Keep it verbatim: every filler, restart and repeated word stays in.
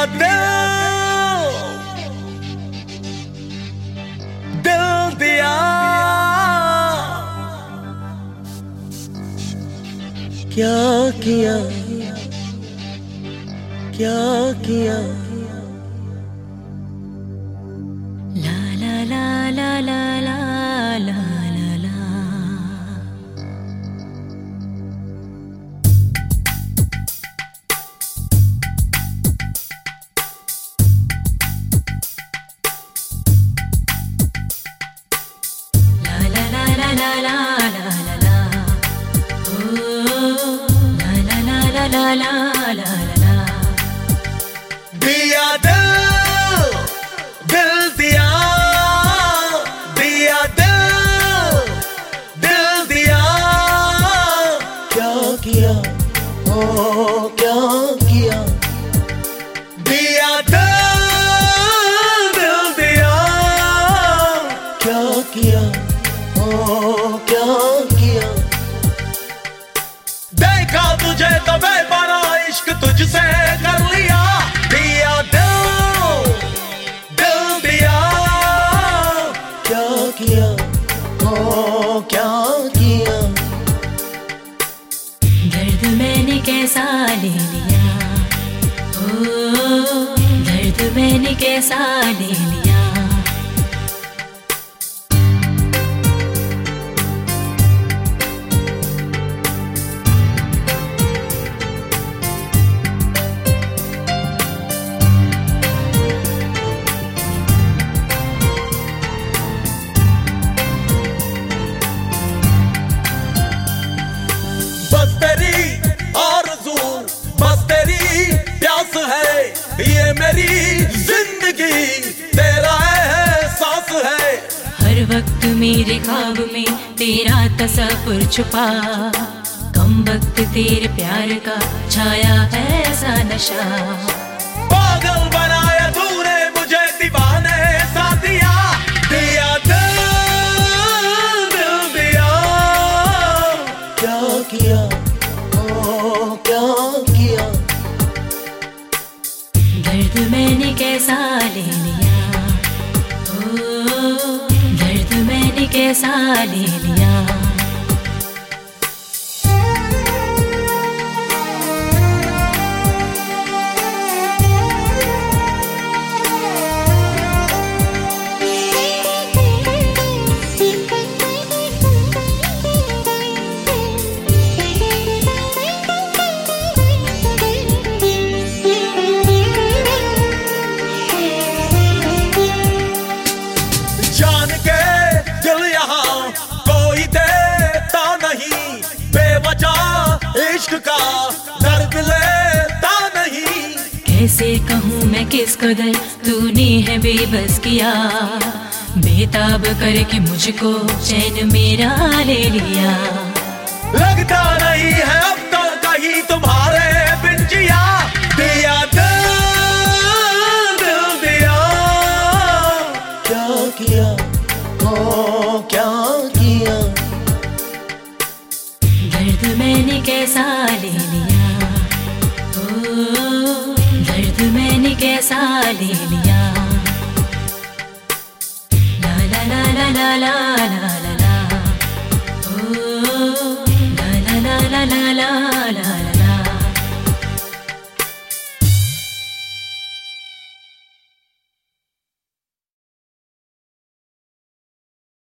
दिल दिल दिया, क्या किया क्या किया। ला ला ला ला ला ला ला ला ला। La la la la दिया दिल दिल दिया, दिया दिल दिल दिया, क्या किया ओ क्या किया। दिया दिल दिल दिया, क्या किया ओ क्या किया। देखा तुझे तो बेपना इश्क तुझसे कर लिया। दिया दिल दिल दिया, क्या किया ओ क्या किया। दर्द मैंने कैसा ले लिया, ओ दर्द मैंने कैसा ले लिया। बस तेरी आरज़ू बस तेरी प्यास है, ये मेरी जिंदगी तेरा एहसास है। हर वक्त मेरे ख्वाब में तेरा तस्वुर छुपा, कम वक्त तेरे प्यार का छाया ऐसा नशा। पागल बनाया तूने मुझे दीवाने सा दिया। दिया दिल दिल दिया, क्या किया ओ क्या किया। दर्द मैंने कैसा ले लिया, ओ दर्द मैंने कैसा ले लिया। जान के दिल यहाँ कोई देता नहीं, बेवजह इश्क का दर्द लेता नहीं। कैसे कहूँ मैं किस कदर तूने है बेबस किया, बेताब करके मुझको चैन मेरा ले लिया। लगता नहीं है अब तो कहीं तुम्हारे बिन जिया। दिया दिल दिल दिया, क्या किया ओ क्या किया। दर्द मैंने कैसा ले लिया, ओ दर्द मैंने कैसा ले लिया। ला ला ला ला ला ला